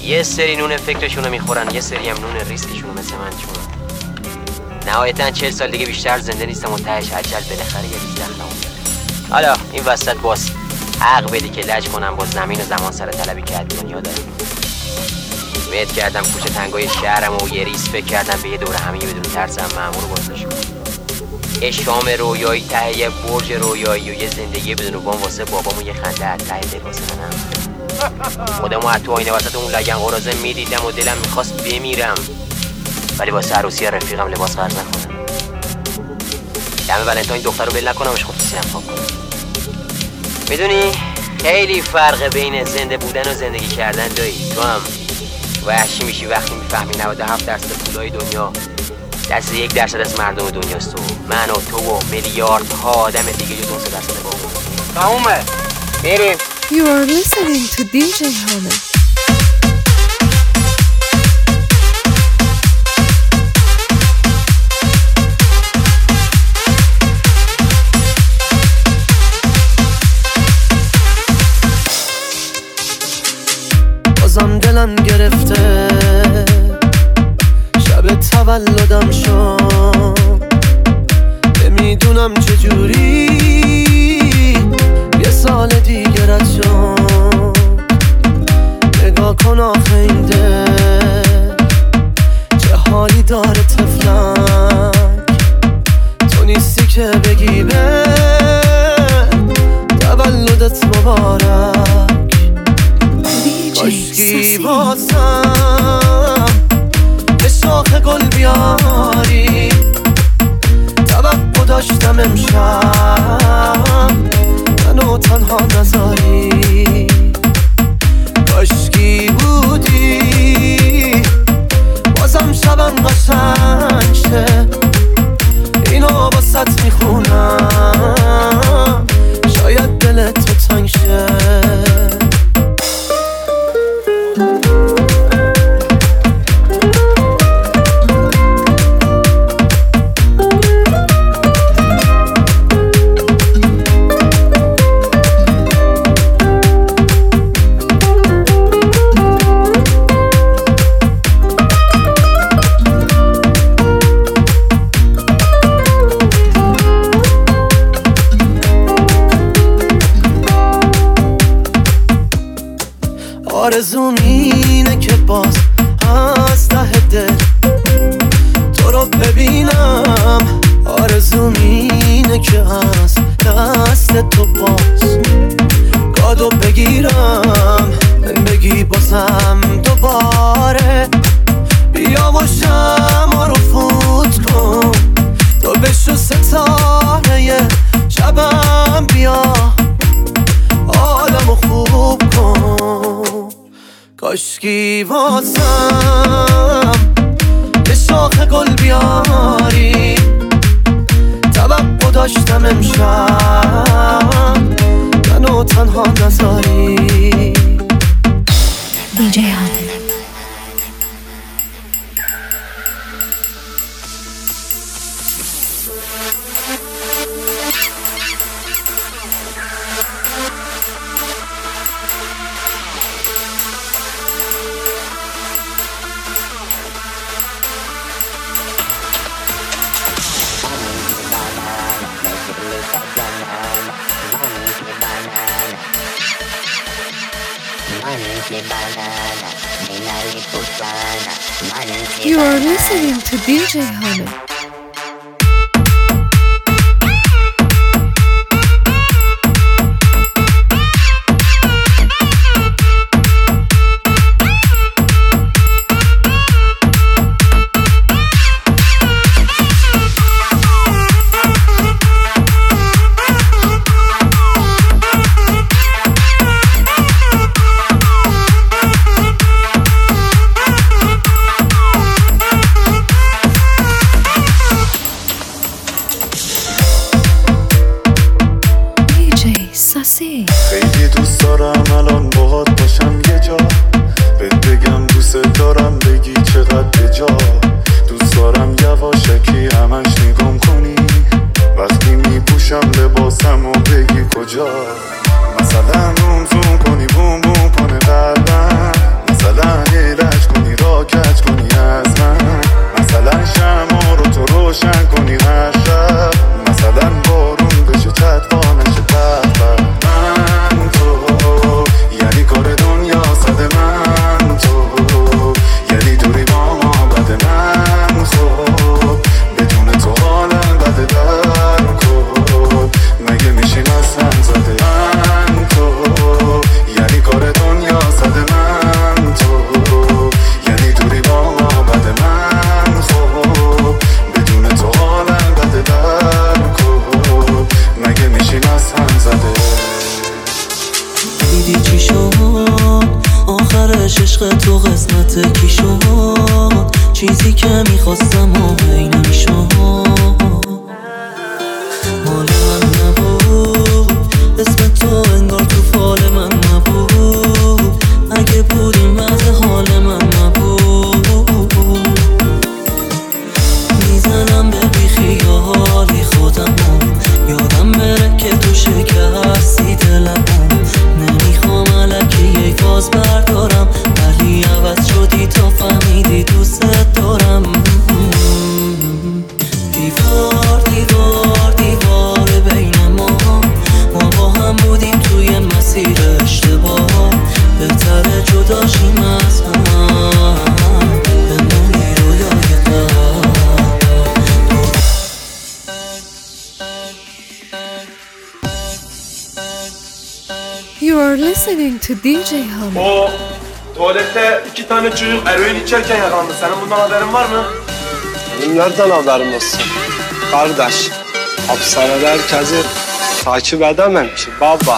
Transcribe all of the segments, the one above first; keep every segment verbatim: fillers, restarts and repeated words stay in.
یه سری نون فکرشونو میخورن، یه سری هم نون ریسکشونو مثل من چون نهایتاً چهل سال دیگه بیشتر زنده نیستم و تهش عجل بالاخره یه روز دخلمون داره. حالا این وسط باز حق بدی که لج کنم با زمین و زمان سر طلبی که دنیا داره. امید کردم کوچه تنگای شهرم و یه ریس فکر کردم به یه دور همیه بدون ترسم مأمور بازداشت کنم. یه شام رویایی ته یه برج رویایی و یه زندگی بدون وام واسه بابام و یه خنده از ته دل واسه منم. خودمو از تو آینه وسط اون لگن قرازه میدیدم و دلم میخواست بمیرم، ولی واسه عروسی رفیقم لباس قرض نکنم. دم ولنتاین دختر رو بل نکنمش خود سیم پاک کنم. میدونی خیلی فرق بین زنده بودن و زندگی کردن دایی. تو هم وحشی میشی وقتی میفهمی نود و هفت درصد پولای دنیا دست یک درصد از مردم دنیاست و من و تو و میلیاردها آدم دیگه جو دو سه درصد باقی. تمومه میریم. You are listening to دی جی Hana. بازم دلم گرفته شب تولدم شد، نمیدونم چجوری یه سال دیگه رد شد. نگاه کن آخه این دل چه حالی داره طفلک، تو نیستی که بگی به تولدت مبارک. کاشکی بازم یه شاخه گل بیاری، توقع داشتم امشب منو تنها نذاری. کاشکی بودی بازم شبم قشنگ شه، اینو باست میخونم شاید دلت تو تنگ شه. آرزوم اینه که باز از ته دل تو رو ببینم، آرزوم اینه که از دست تو باز گادو بگیرم، من بگی بازم دوباره بیا و شمع رو فوت کن، تو بشو ستاره شبم بیا عالمو خوب کن. کاشکی واسم یه شاخه گل بیاری، توقع داشتم امشب منو تنها نذاری. دی جی Hana. You are listening to دی جی Hana. خیلی دوست دارم الان باهات باشم یه جا، بهت بگم دوست دارم بگی چقدر بجا. دوست دارم یواشکی همش نگام کنی وقتی میپوشم لباسم و بگی کجا. مثلا روم زوم کنی بوم بوم کنه قلبم، مثلا تو قسمت کی شد، چیزی که میخواستم و هی نمیشد. مال من نبود، اسم تو انگار تو فال من نبود. اگه بودیم وضع حال من نبود. میزنم به بیخیالی خودمو، یادم بره که تو شکستی دلمو. نمیخوام الکی یک فاز بردارم، ولی عوض شدی تا فهمیدی دوست دارم. دیوار دیوار دیوار بین ما، ما با هم بودیم توی مسیر اشتباه. بهتره جداشیم از هم، بمونی رویای قلب. You are listening to دی جی Hamid. O tuvalette iki tane çocuk eroin içerken yakalandı. Senin bundan haberin var mı? Benim nereden haberim olsun? Kardeş, hapishanede herkesi takip edemem ki baba.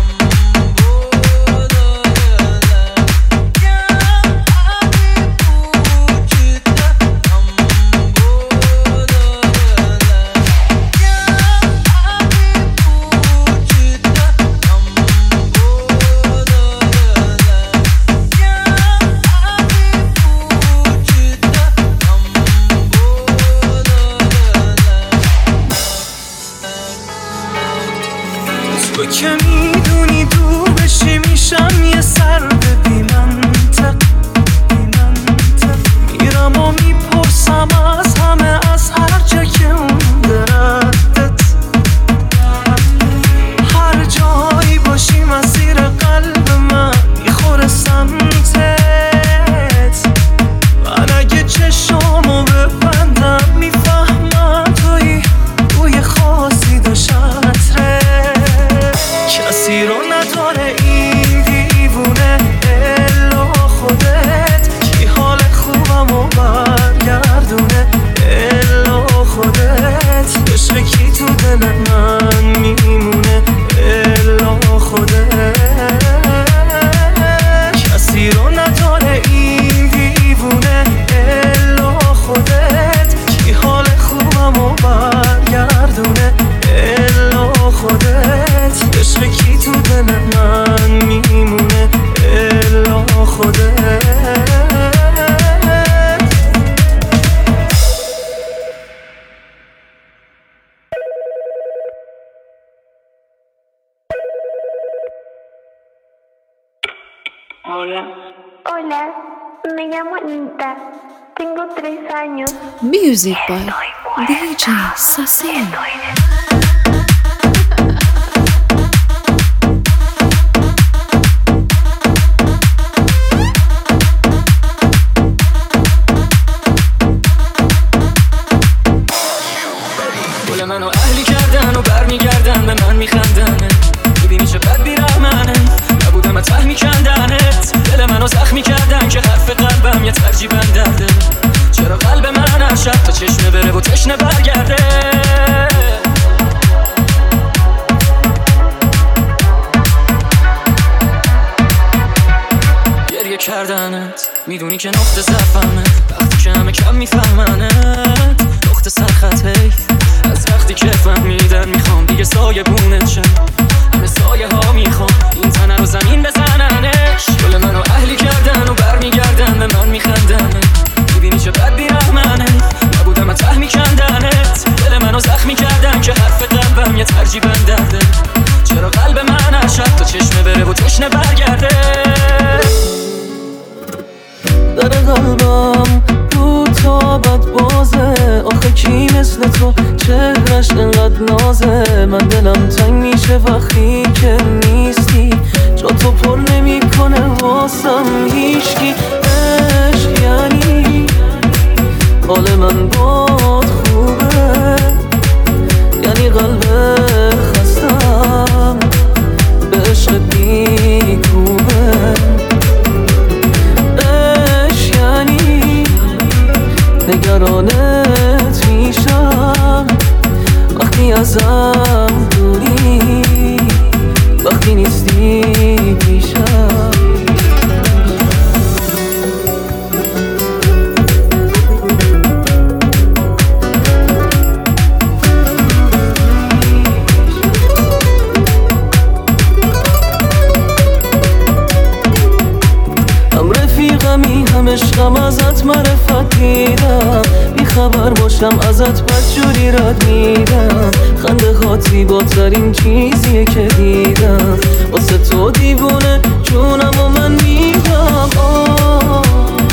تو که میدونی دور بشی میشم یه سر به بی منطق. میرم و میپرسم از همه، از هر جا که اون ردت. هر جایی باشی مسیر قلب من میخوره سمتت. من اگه چشامو ببندم میفهمم توی روی خاصی داشت عطره. کسی رو نداره این دیوونه الا خودت. کی حال خوبم و برگردونه الا خودت. عشق کی تو دل من میمونه الا خودت. کسی رو نداره این دیوونه الا خودت. کی حال خوبم و برگردونه الا خودت. عشق کی تو دل من میمونه الا خودت. Hola. Hola, me llamo Anita. Tengo tres años. Music by دی جی Sasin. گل منو اهلی کردن و برمیگردن به من میخندن. میبینی چه بد بیرحمنه، نبودم ته میکندنت. دل منو زخمی کردن که حرف قلبم یه ترجیبن درده. چرا قلب من هر شب تا چشمه بره و تشنه برگرده. گریه کردنت میدونی که نقطه ضعفمه. وقتی که همه کم میفهمنت نقطه سرخط حیف. از وقتی که فهمیدن میخوام دیگه سایه بونت شم. همه سایه ها میخوام این تنه رو زمین بزننش. گل منو اهلی کردن و برمیگردن به من میخندن. میبینی چه بد بیرحمنه، نبودم ته میکندنت. دل منو زخمی کردن که حرف قلبم یه ترجیبن درده. چرا قلب من هر شب تا چشمه بره و تشنه برگرده. در قلبم رو تابت بازه. آخه کی مثل تو چهرش انقدر نازه. من دلم تنگ میشه وقتی که نیستی. جا تو پر نمی کنه واسم هیچکی. عشق یعنی حال من باد خوبه، یعنی قلب خستم به عشق بیکوبه. عشق یعنی نگرانت میشم وقتی ازم دوری، وقتی نیستی پیشم. گفتم عشقم ازت معرفت دیدم، بی خبر باشم ازت بدجوری رد میدم. خنده هات زیباترین چیزیه که دیدم، واسه تو دیوونه جونم و من میدم. آه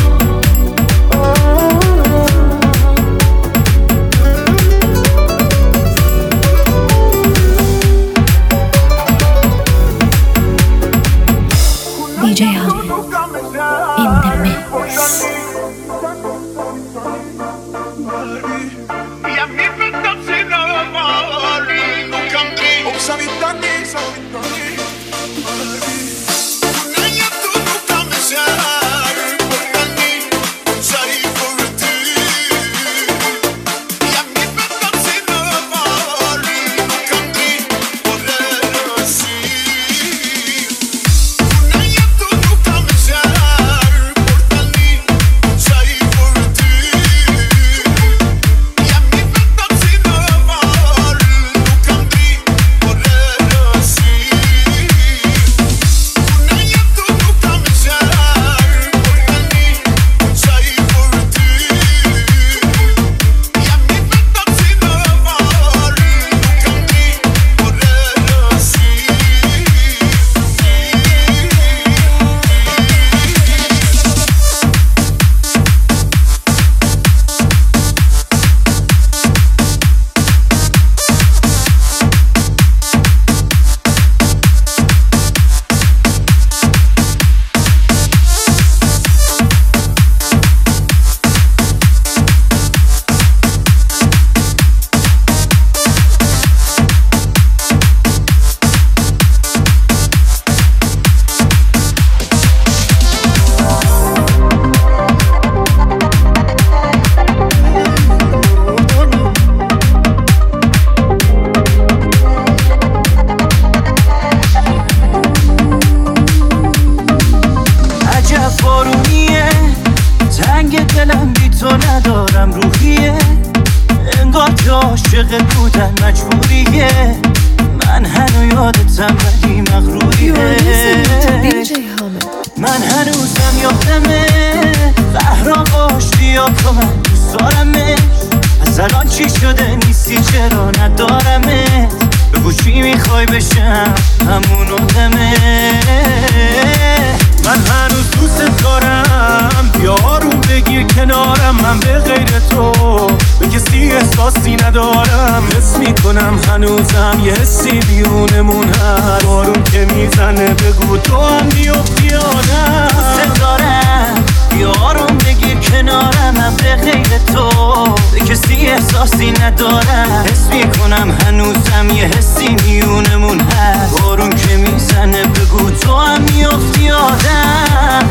دی جی Hamid in the mix. عاشق بودن مجبوریه، من هنو یادتم ولی مغروریه. من هنوزم یادمه قهران باشی یا تو من دوست دارمش. از الان چی شده نیستی چرا ندارمت؟ بگو چی میخوای بشم همون آدمه. من هنوز دوست دارم، بیا آروم بگیر کنارم. من به غیر تو به کسی احساسی ندارم. حس میکنم هنوزم یه حسی بیونمون هست. بارون که میزنه بگو تو هم بیفتی آدم. دوست دارم، بیا آروم بگیر کنارم. من به غیر تو به کسی احساسی ندارم. حس میکنم هنوزم یه حسی میونمون هست. بارون که میزنه بگو تو هم بیفتی آدم.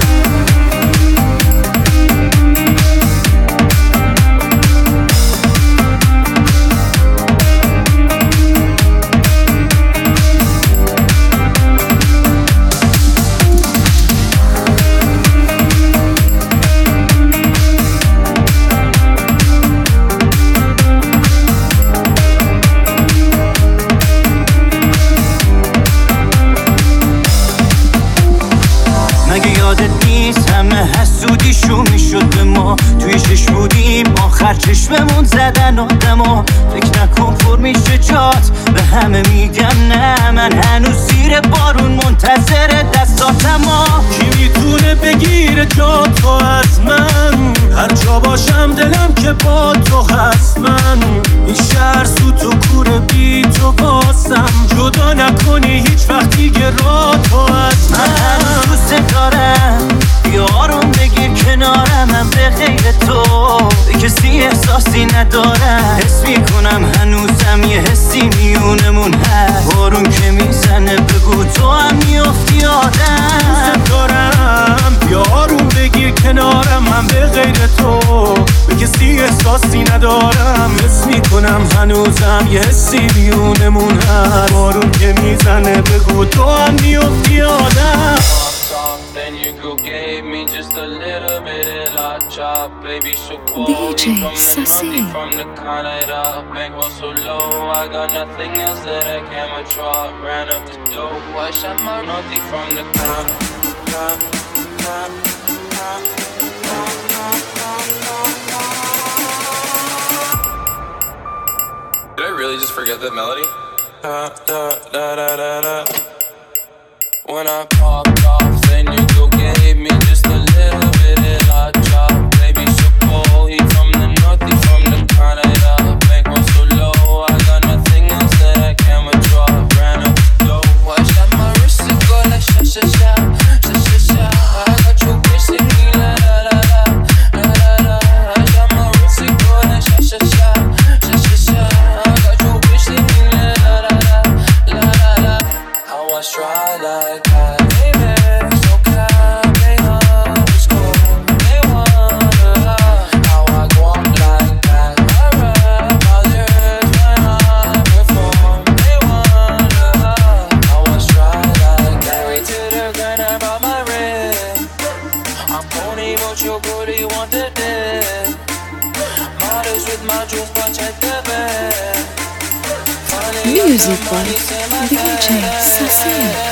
حسودیشو میشد به ما، توی چشم بودیم آخر چشممون زدن آدما. فکر نکن پر میشه جات، به همه میگم نه. من هنوز زیر بارون منتظر دستاتما. کی میتونه بگیره جا تو از من؟ هر جا باشم دلم که با تو هست. من این شهر سوت و کوره بی تو باسم. جدا نکنی هیچ وقت دیگه را تو از من. من هنوز دوست دارم، بیا آروم بگیر کنارم. من به غیر تو به کسی احساسی ندارم. حس میکنم هنوزم یه حسی میونمون هست. بارون که میزنه بگو تو هم میفتی آدم. دوست دارم، بیا آروم بگیر کنارم. من به غیر تو به کسی احساسی ندارم. حس میکنم هنوزم یه حسی میونمون هست. بارون که میزنه بگو تو هم میفتی آدم. Then you go gave me just a little bit of la chop, baby, so cool. D J Sasi from the Canada, bankroll so low, I got nothing else that I can withdraw. Ran up the dough, I shot my naughty from the car. really just forget the melody? Da, da, da, da, da, da. When I popped off, then you go gave me just a little bit of hot chop. Baby, so cold, he from the north, he from the Canada. Bank was so low, I got nothing else that I can withdraw. Ran up the dough, I shot my wrist and go like sha sha sha, sha sha sha. I got you kissing me la la la la, la la la. I shot my wrist and go like sha sha sha, sha sha sha. I got you kissing me la la la la, la la la. How I try like that, baby, so calm, they underscore. They wonder how I go up like that. I rap my lyrics when I perform. They wonder how I try like that. Married to the grind, I brought my ring. I'm pony, but your booty want the dick. Models with my juice, but check the bag. Music by D J Sassy.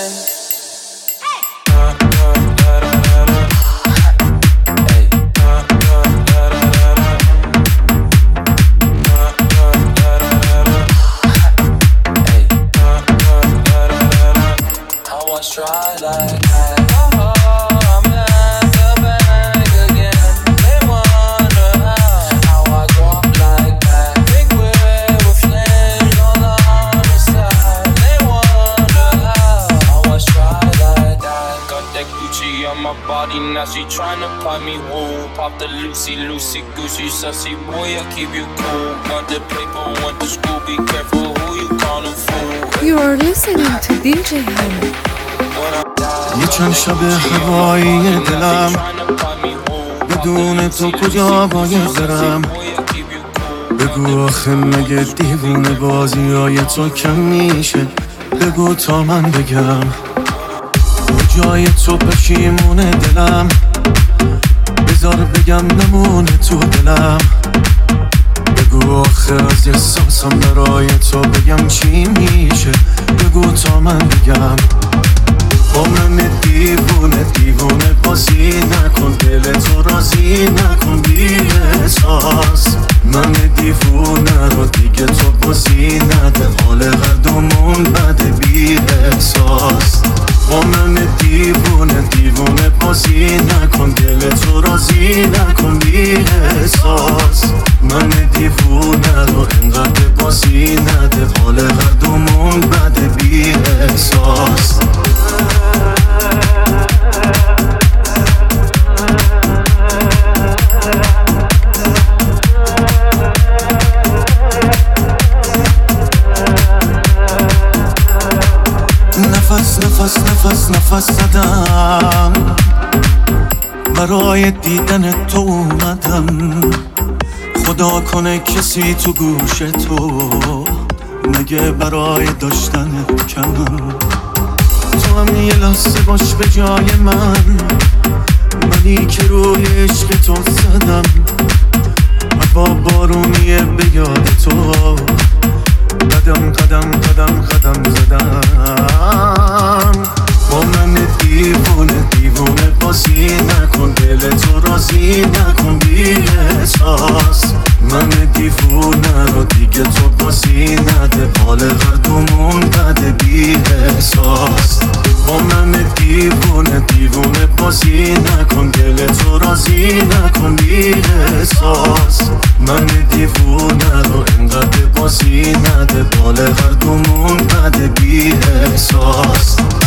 Try like that. Oh, I'm at the back again. They wonder how I go up like that. Think we're with flames all on the side. They wonder how I try like that. Got that Gucci on my body, now she tryna buy me wool. Pop the Lucy, Lucy, Goosey, sussy boy, I keep you cool. Got the paper, went to school, be careful who you callin' fool. You are listening to D J Hammer. یه چند شب هوایی دلم بدون تو کجا باید برم بگو آخه مگه دیوونه بازی های تو کم میشه بگو تا من بگم به جای تو پشیمونه دلم بذار بگم نمونه تو دلم بگو آخه از احساسم برای تو بگم چی میشه بگو تا من بگم با من دیوونه دیوونه بازی نکن دل تو راضی نکن بی احساس من دیوونه رو دیگه تو بازی نده حال هر دومون بده بی احساس با من دیوونه دیوونه بازی نکن دل تو راضی نکن بی احساس من دیوونه رو انقدر بازی نده حال هر دومون بده بی احساس نفس نفس نفس نفس زدم برای دیدن تو اومدم خدا کنه کسی تو گوش تو مگه برای داشتن کمم تو هم یه لحظه باش به جای من منی که روی عشق تو زدم با بارونیه به یاد تو قدم قدم قدم قدم زدم با من دیوونه دیوونه بازی نکن دل تو راضی نکن بی احساس من دیوونه رو دیگه تو بازی نده حال هر دومون بده بی احساس با من دیوونه دیوونه بازی نکن دل تو راضی نکن بی احساس من دیوونه رو انقدر بازی نده حال هر دومون بده بی احساس